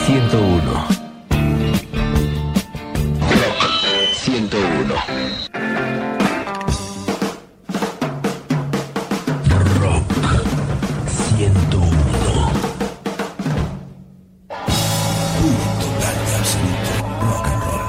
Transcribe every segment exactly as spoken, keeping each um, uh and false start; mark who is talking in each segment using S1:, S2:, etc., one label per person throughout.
S1: ciento uno. ciento uno. Rock ciento uno. Punto de absoluto rock and roll.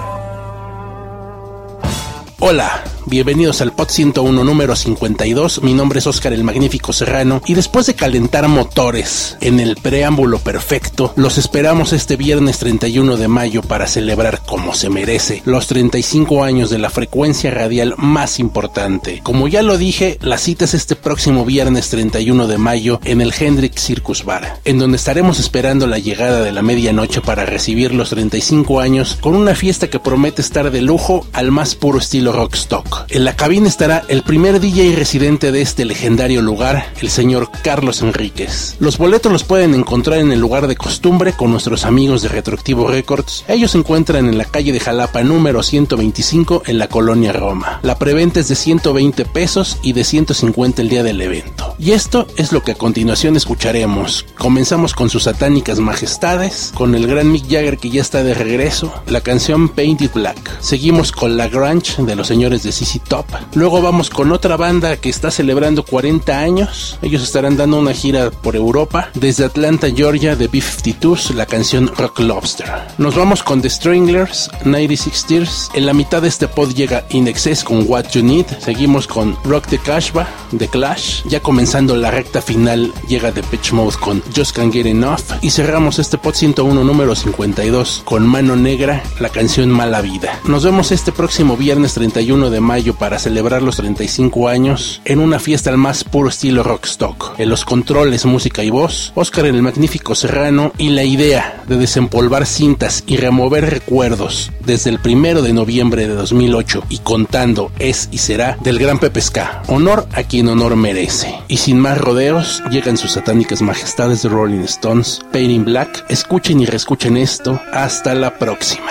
S1: Hola. Bienvenidos al Pod ciento uno número cincuenta y dos, mi nombre es Óscar el Magnífico Serrano y después de calentar motores en el preámbulo perfecto, los esperamos este viernes treinta y uno de mayo para celebrar como se merece los treinta y cinco años de la frecuencia radial más importante. Como ya lo dije, la cita es este próximo viernes treinta y uno de mayo en el Hendrix Circus Bar, en donde estaremos esperando la llegada de la medianoche para recibir los treinta y cinco años con una fiesta que promete estar de lujo al más puro estilo rockstock. En la cabina estará el primer D J residente de este legendario lugar, el señor Carlos Enríquez. Los boletos los pueden encontrar en el lugar de costumbre con nuestros amigos de Retroactivo Records. Ellos se encuentran en la calle de Jalapa número ciento veinticinco en la colonia Roma. La preventa es de ciento veinte pesos y de ciento cincuenta el día del evento. Y esto es lo que a continuación escucharemos. Comenzamos con sus satánicas majestades, con el gran Mick Jagger que ya está de regreso, la canción Painted Black. Seguimos con la grunge de los señores de C C Top. Luego vamos con otra banda que está celebrando cuarenta años. Ellos estarán dando una gira por Europa. Desde Atlanta, Georgia, de B cincuenta y dos, la canción Rock Lobster. Nos vamos con The Stranglers, noventa y seis Tears. En la mitad de este pod llega In Excess con What You Need. Seguimos con Rock the Casbah, The Clash. Ya comenzando la recta final llega Depeche Mode con Just Can't Get Enough. Y cerramos este pod ciento uno número cincuenta y dos con Mano Negra, la canción Mala Vida. Nos vemos este próximo viernes treinta y uno de mayo para celebrar los treinta y cinco años en una fiesta al más puro estilo rockstock. En los controles, música y voz, Óscar el Magnífico Serrano, y la idea de desempolvar cintas y remover recuerdos desde el primero de noviembre de dos mil ocho y contando es y será del gran Pepe Ska. Honor a quien honor merece. Y sin más rodeos, llegan sus satánicas majestades de Rolling Stones, Painted Black. Escuchen y reescuchen esto. Hasta la próxima.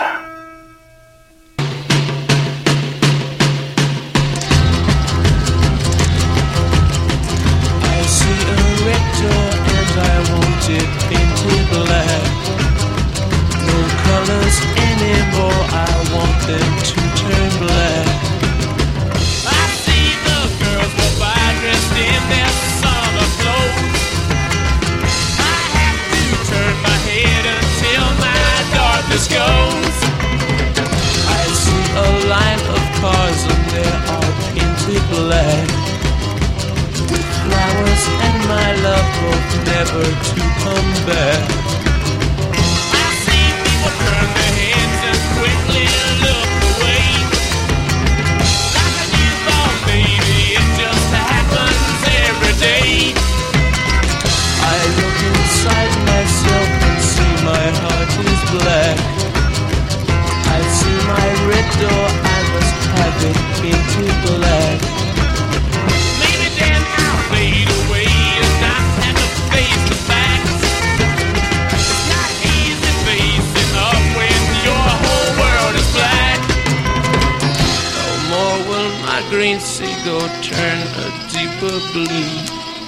S2: Never to come back. I see people turn their heads and quickly look away. Like a newborn baby, it just happens every day. I look inside myself and see my heart is black. I see my red door, I must have it painted black. Maybe then I'll fade away. Face the facts. It's not easy facing up when your whole world is black. No more will my green seagull turn a deeper blue.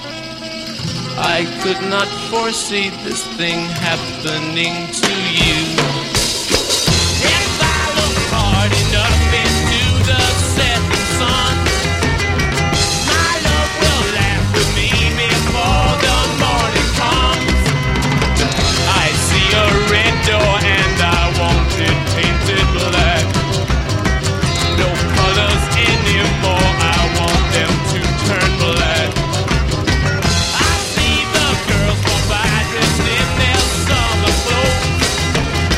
S2: I could not foresee this thing happening to you. If I look hard enough into the setting sun, my love will laugh with me before the morning comes. I see a red door and I want it painted black. No colors anymore, I want them to turn black. I see the girls go by dressed in their summer clothes.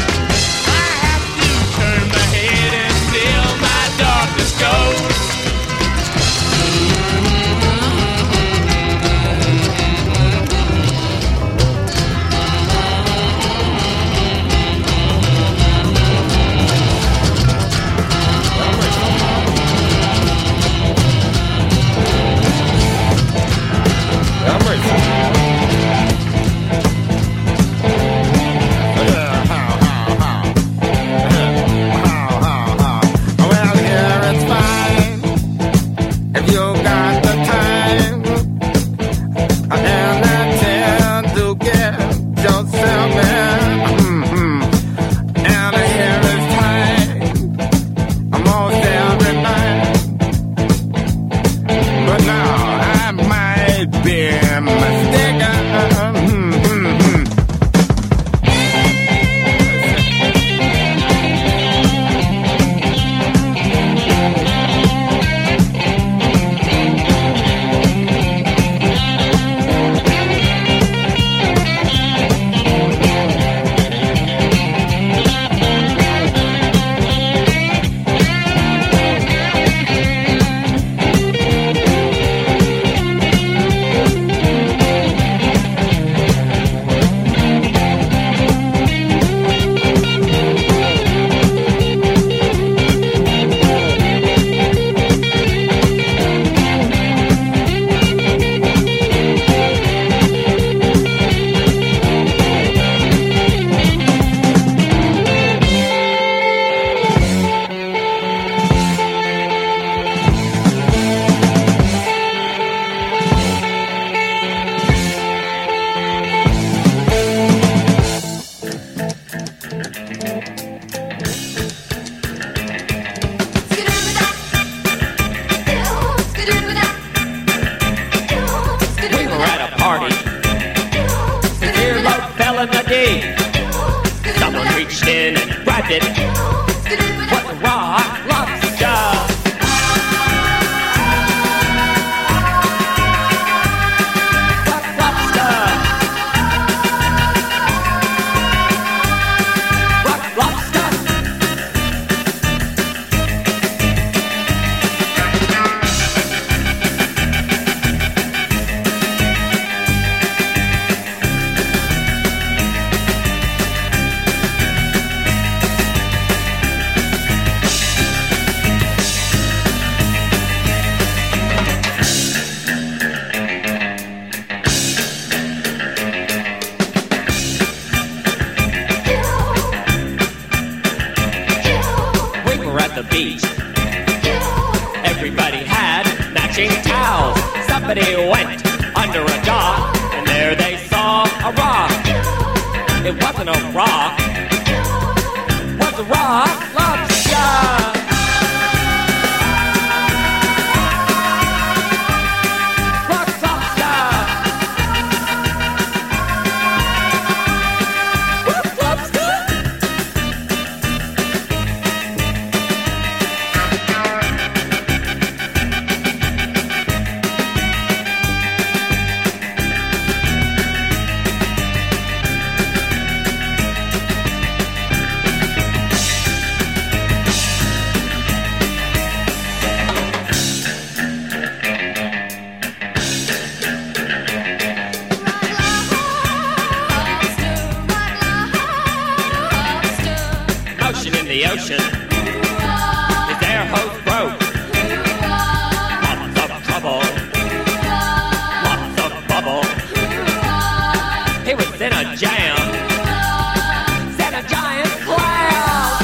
S3: reached in and grabbed it. Was a rock lobster. Rock lobster. Rock lobster. The beach. Everybody had matching towels. Somebody went under a dock, and there they saw a rock. It wasn't a rock, it was a rock lobster. The ocean, his air hose broke. Lots of trouble, lots of bubble. He was in a jam, set a giant cloud.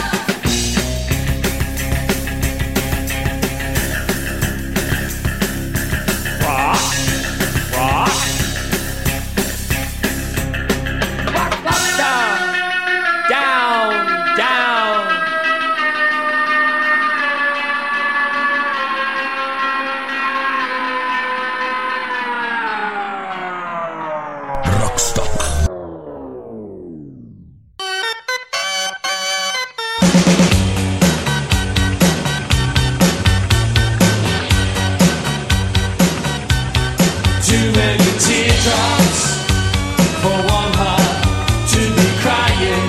S3: Rock, rock, rock, lobster, down, down.
S2: Too many teardrops for one heart to be crying.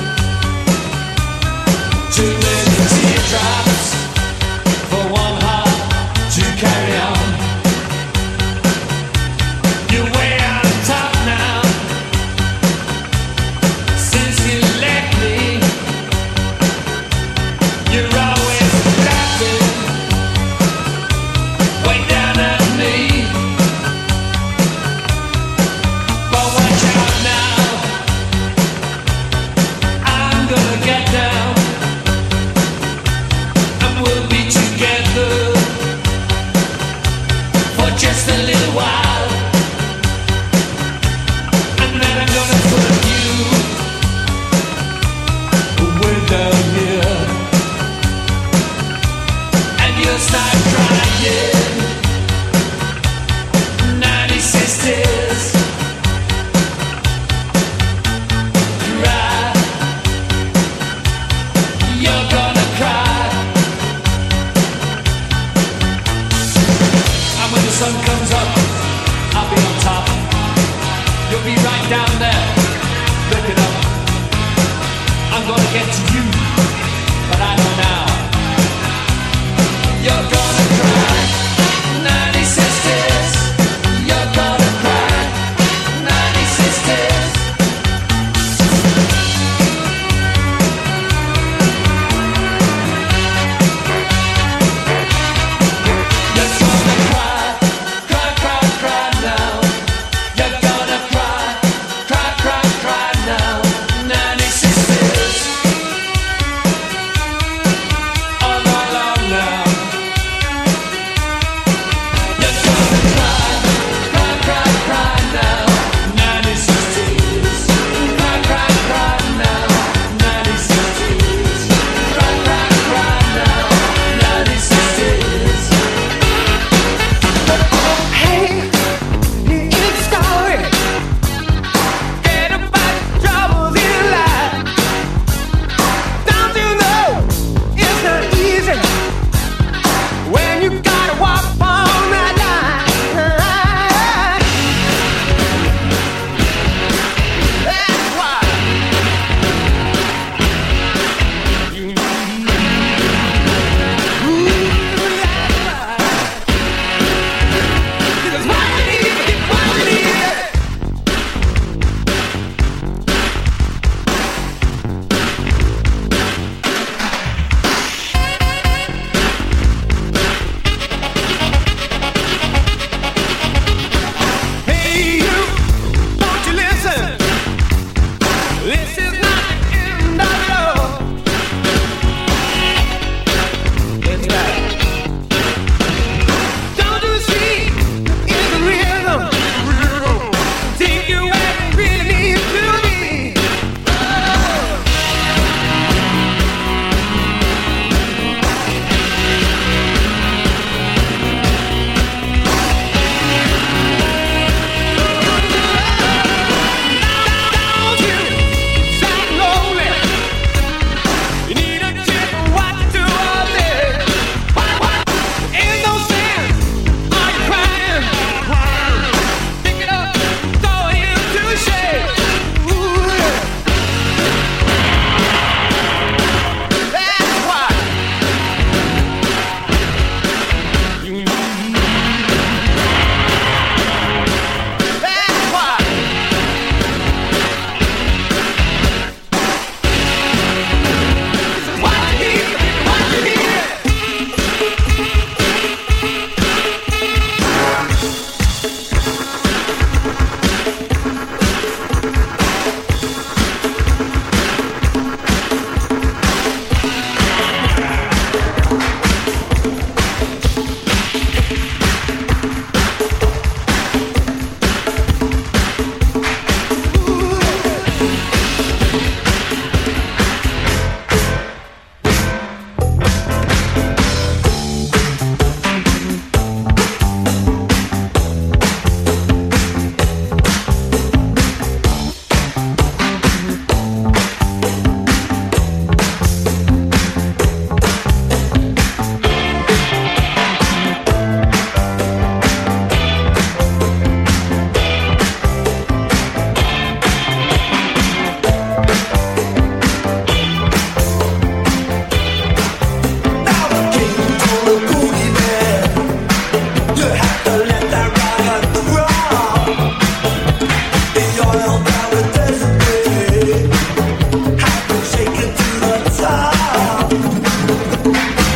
S2: Too many teardrops for one heart to carry on. You're way out of top now. Since you left me, you're always laughing way down at me. Just a little while, and then I'm gonna put you way down here, and you'll start crying. Ninety sisters, cry. You're gonna cry. And when the sun comes up, I'll be on top. You'll be right down there, looking up. I'm gonna get to you, but I know now. You're gonna cry, ninety sisters. You're gonna cry, ninety sisters. You're gonna cry, cry, cry, cry now. You're gonna cry, cry, cry, cry now. Ninety sisters.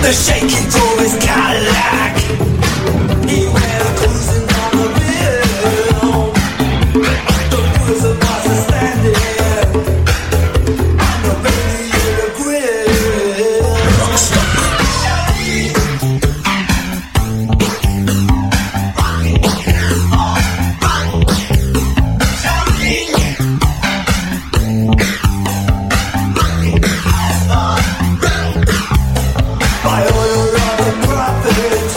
S4: the shaking door is Cadillac. He went cruising down the hill. The wheels of us are standing on the radiator grill. Rockstar. By order of the prophet,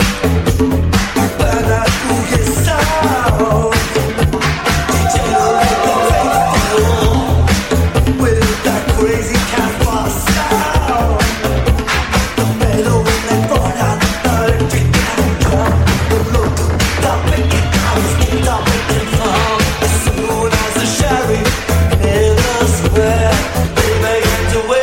S4: burn out through his sound. Degenerate the faithful with that crazy Casbah sound. The metal when they brought out the electric drum. The look stop making sounds, stop making fun. As soon as the sheriff made us swear, they began to wait.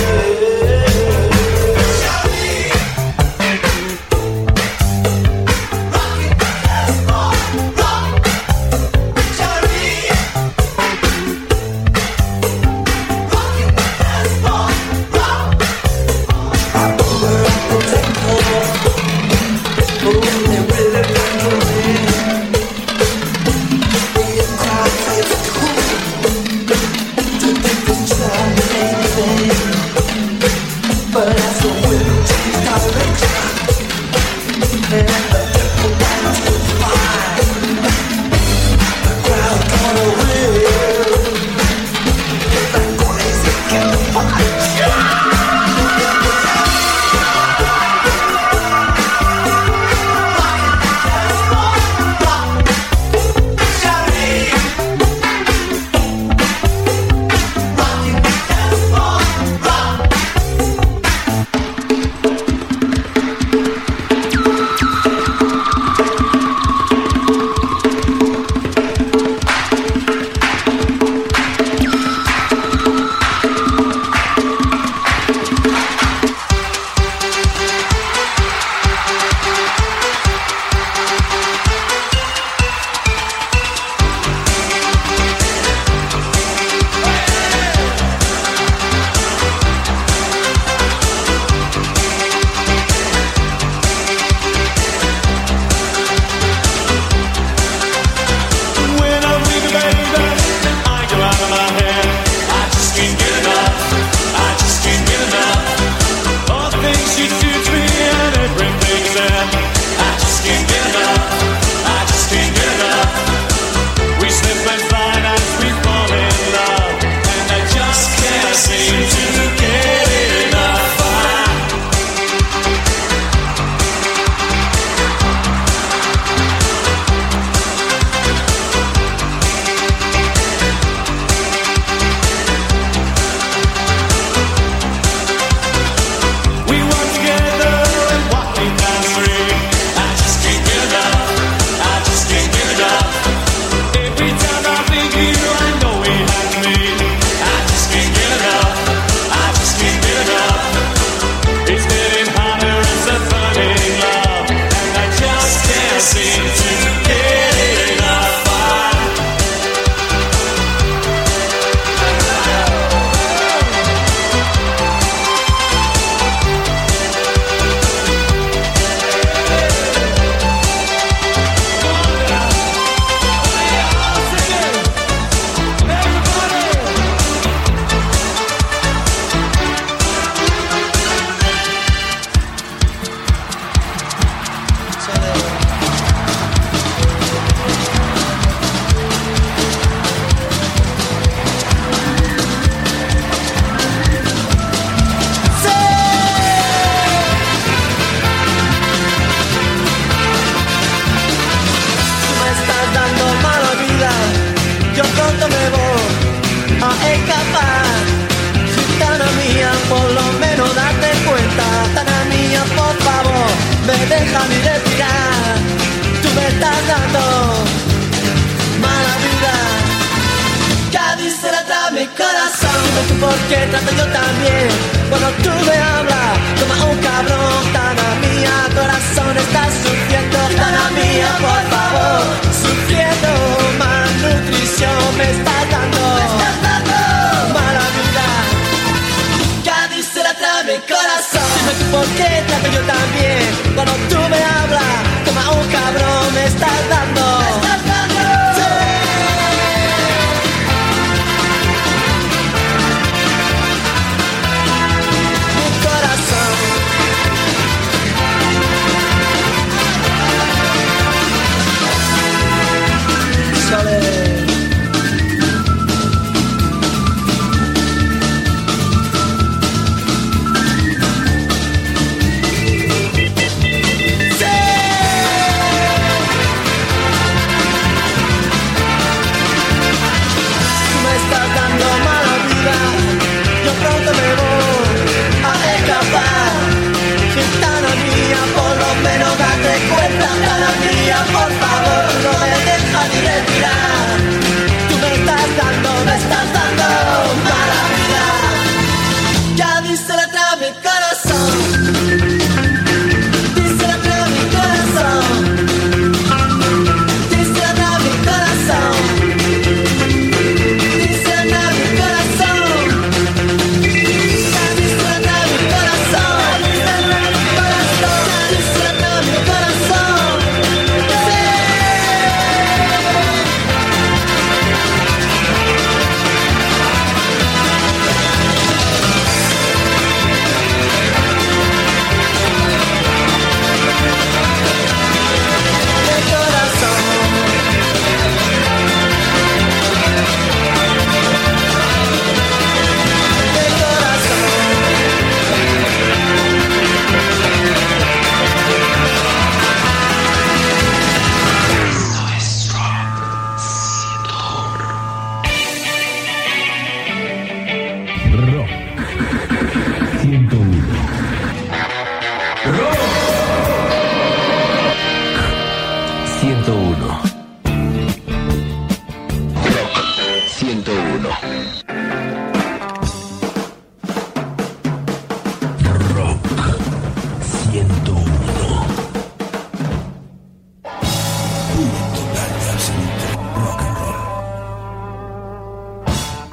S5: Déjame respirar, tú me estás dando mala vida. Cádiz se la trae mi corazón, no sé por qué trato yo también. Cuando tú me hablas, toma un cabrón. Tana mía, corazón, estás sufriendo. Tana mía, por favor, sufriendo. Malnutrición me estás dando, me estás dando mala vida. Cádiz se la trae mi corazón. por qué trato yo tan bien cuando tú me hablas.